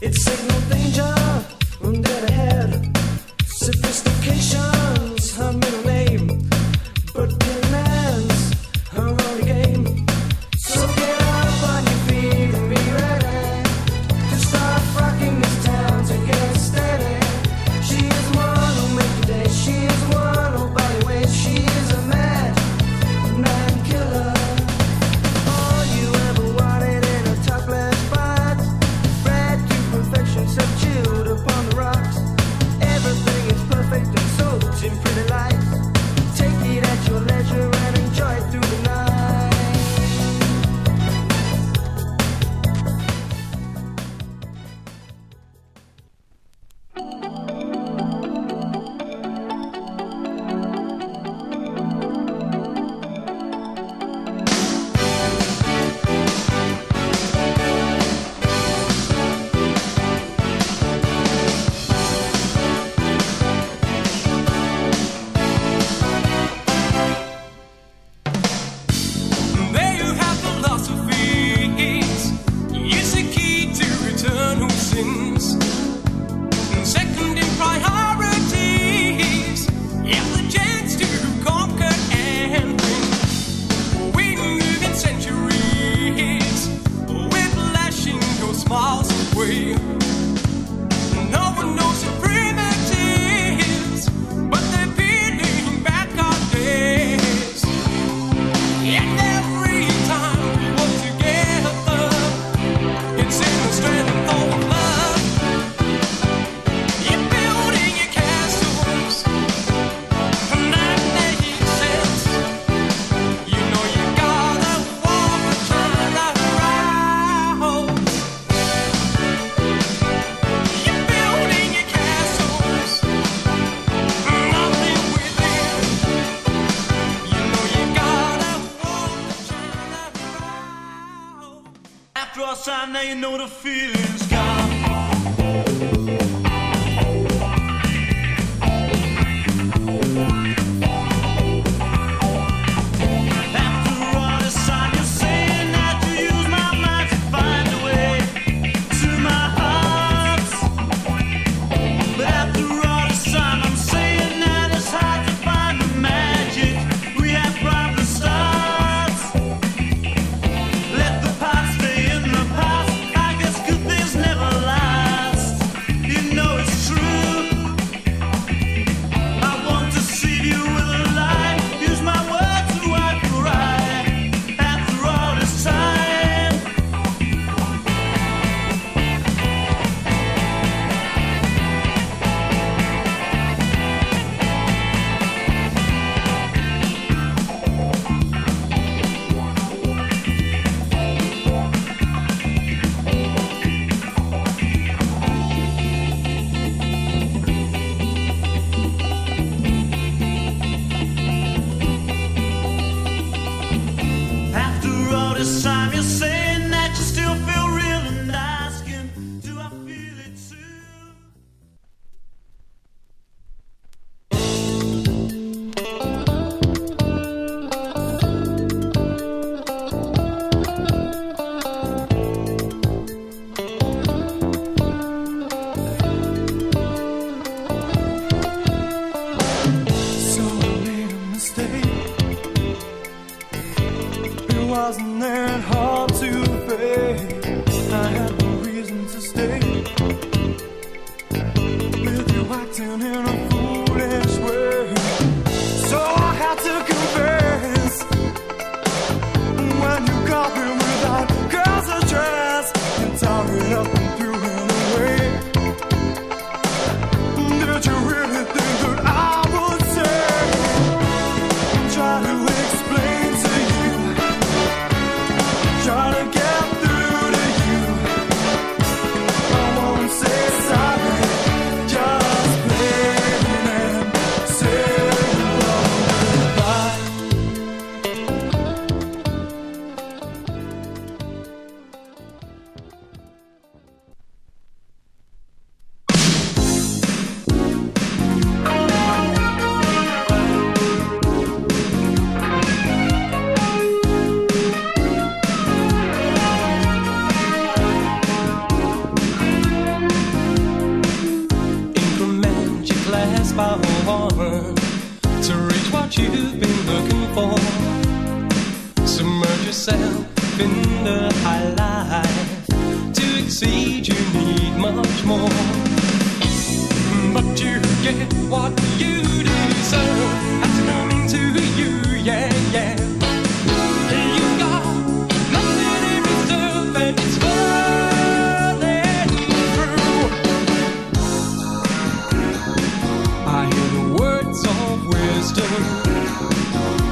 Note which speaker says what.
Speaker 1: Now you know the feeling's gone. After all this time, you're saying that you use my mind to find a way to my heart. But after all this time, I'm saying that it's hard to find the magic we have from the start. Let the past stay in the past. I guess good things never last.
Speaker 2: much more. But you get what you deserve. That's coming to you, yeah, yeah. You got nothing in reserve, and it's falling through. I hear the words of wisdom